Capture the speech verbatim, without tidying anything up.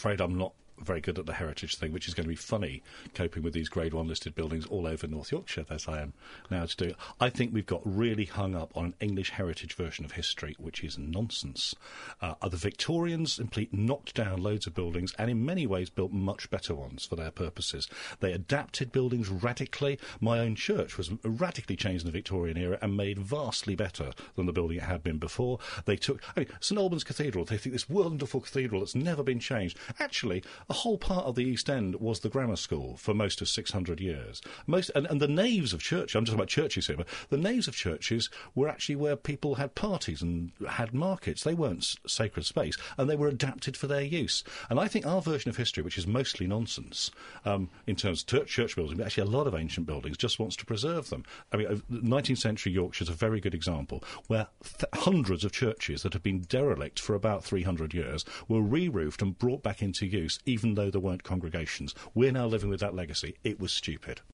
afraid I'm not very good at the heritage thing, which is going to be funny, coping with these Grade One listed buildings all over North Yorkshire, as I am now to do. I think we've got really hung up on an English heritage version of history, which is nonsense. Uh, the Victorians simply knocked down loads of buildings and in many ways built much better ones for their purposes. They adapted buildings radically. My own church was radically changed in the Victorian era and made vastly better than the building it had been before. They took, I mean, St Albans Cathedral, they think this wonderful cathedral that's never been changed. Actually, a whole part of the East End was the grammar school for most of six hundred years. Most and, and the naves of churches, I'm talking about churches here, but the naves of churches were actually where people had parties and had markets. They weren't s- sacred space, and they were adapted for their use. And I think our version of history, which is mostly nonsense um, in terms of church, church buildings, but actually a lot of ancient buildings, just wants to preserve them. I mean, uh, nineteenth century Yorkshire is a very good example, where th- hundreds of churches that have been derelict for about three hundred years were re-roofed and brought back into use, even though there weren't congregations. We're now living with that legacy. It was stupid.